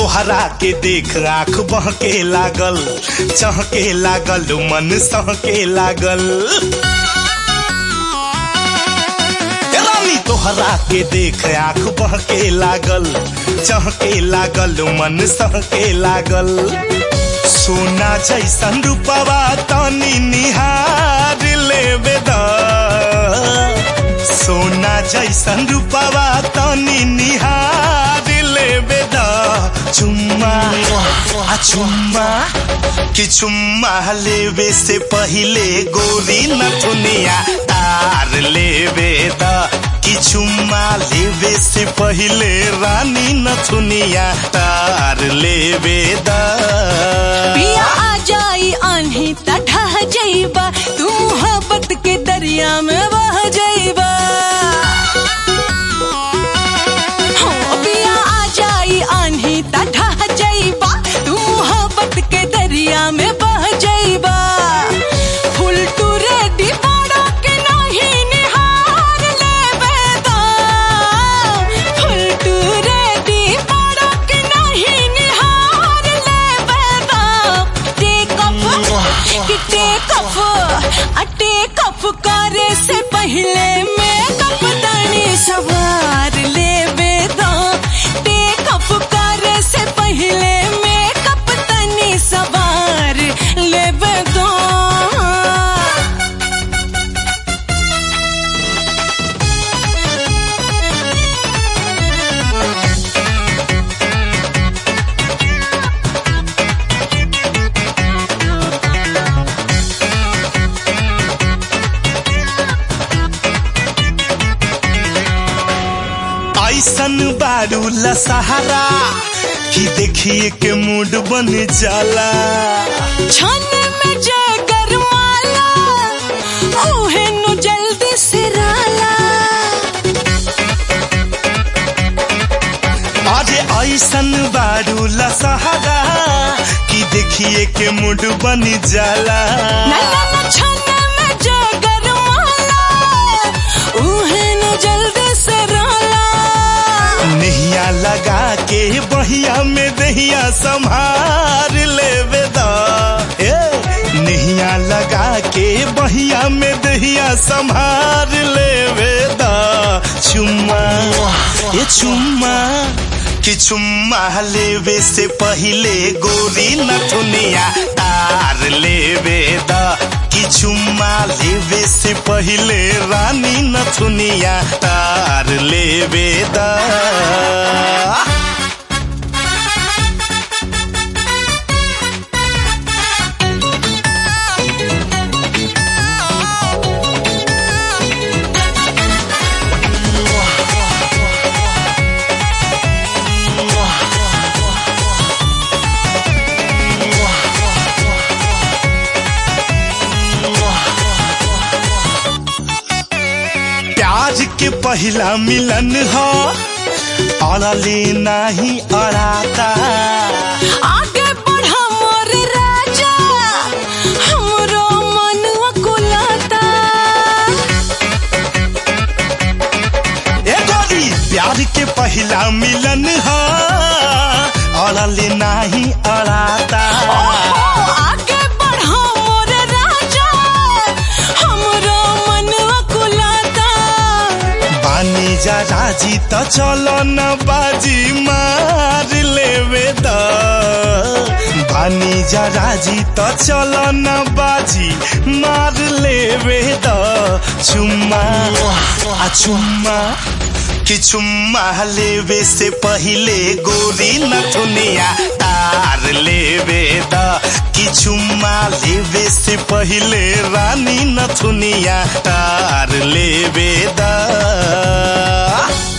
तोहरा के देख आँख बहके लागल, चहके लागल, मन सहके लागल। रानी तोहरा के देख आँख बहके लागल, चहके लागल, मन सहके लागल। सोना जैसन रूपवा तनी निहार लेवे द, सोना जैसन रूपवा तनी निहार लेवे द। चुम्मा आ चुम्मा कि चुम्मा लेवे से पहिले गोरी नथुनिया तार लेवे द, कि चुम्मा लेवे से पहिले रानी नथुनिया तार लेवे द। पिया आ जाई आन्ही त ढह जाइबा, तू मोहब्बत के दरिया में बह जाइबा। हो पिया आ जाई आन्ही त ढह जाइबा, तू मोहब्बत के दरिया में बह जाइबा। फुल टू रेडी बाड़ा के नहीं निहार लेवे दा, फुल टू रेडी बाड़ा के नहीं निहार लेवे दा। टेक अफ करे से पहले मेकअप तनी सवार लेवे दा, टेक अफ करे से पहले मेकअप तनी सवार लेवे दा। ऐसन बारू लसहरा कि देखिए के मूड बन जाला। छन में जय गरमाला, ओहे नु जल्दी से राला। अरे ऐसन बारू लसहरा कि देखिए के मूड बन जाला। ना छन में जय गरमाला, ओहे नु जल्दी से राला। नहिया लगा के बहिया में दहिया संभार लेवे दा, नहिया लगा के बहिया में दहिया संभार लेवे दा। चुम्मा ये चुम्मा कि चुम्मा लेवे से पहिले गोरी नथुनिया तार लेवे दा, कि चुम्मा लेवे से पहिले रानी नथुनिया तार लेवे दा। के पहला मिलन हो अड़ले नहीं अड़ाता। आगे बढ़ा मोर राजा, हमरो मनवा कुलाता। ए गोरी प्यार के पहला मिलन हो अड़ले नहीं अड़ाता। आगे बढ़ा मोर राजा, हमरो मनवा कुलाता। बानी जा राजी त चलो न बाजी मार लेवे द, बानी जा राजी त चलो न बाजी मार लेवे द। चुम्मा आ चुम्मा कि चुम्मा लेवे से पहिले गोरी नथुनिया तार लेवे द, कि चुम्मा लेवे से पहिले रानी नथुनिया तार लेवे द।